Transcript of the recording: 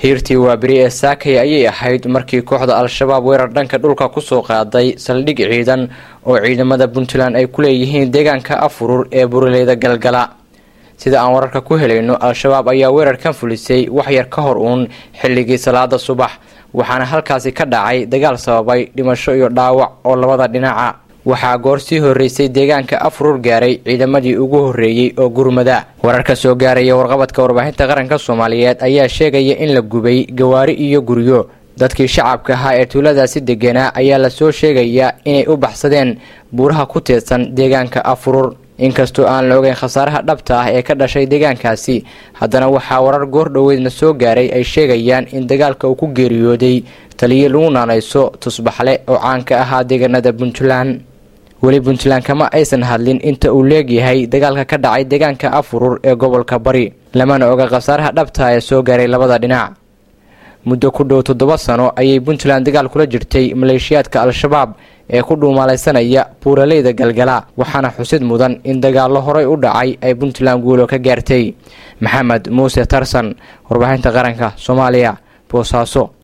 xiirtii waa beri ee saakay ayay ahayd markii kooxda al-shabaab weerar dhanka dhulka kusoo qaaday saldhig ciidan oo ciidamada Puntland ay ku leeyihiin deegaanka Afurur ee Buuraleyda Galgala. sida aan wararka ku helayno, al-shabaab ayaa weerarkan fulisay wax yar ka hor xilligii salaada subax, waxaana halkaasi ka dhacay dagaal sababay dhimasho iyo dhaawac oo labada dhinaca. waxaa goor sii horeysay deegaanka Afurur gaaray ciidamadii ugu horeeyay oo gurmada. wararka soo gaaraya warqabadka warbaahinta qaranka Soomaaliyeed ayaa sheegaya in la gubay gawaari iyo guryo. dadkii shacabka ahaa ee tuuladaasi deganaa ayaa la soo sheegayaa inay u baxsadeen buuraha ku teedsan deegaanka Afurur. inkastoo aan la ogeyn khasaaraha dhabta ah ee ka dhashay deegaankaasi, haddana waxaa warar goor dhoweedna soo gaaray ay sheegayaan in dagaalka uu ku geeriyooday taliye lagu naanayso Tusbaxle oo caan ka ahaa deegaanada Puntland. weli Puntland kama aysan hadlin inta uu leegyahay dagaalka ka dhacay deegaanka Afurur ee gobolka Bari, lamana oga khasaaraha dhabta ee soo gaaray labada dhinac. muddo ku dhow 7 sano ayay Puntland dagaal kula jirtay maleeshiyaadka al-shabaab ee ku dhuumaalaysanaya Buuraleyda Galgala, waxaana xusid mudan in dagaallo horey u dhacay ay Puntland guulo ka gaartay. Maxamed Muuse Tarsan, warbaahinta qaranka Soomaaliya, Boosaaso.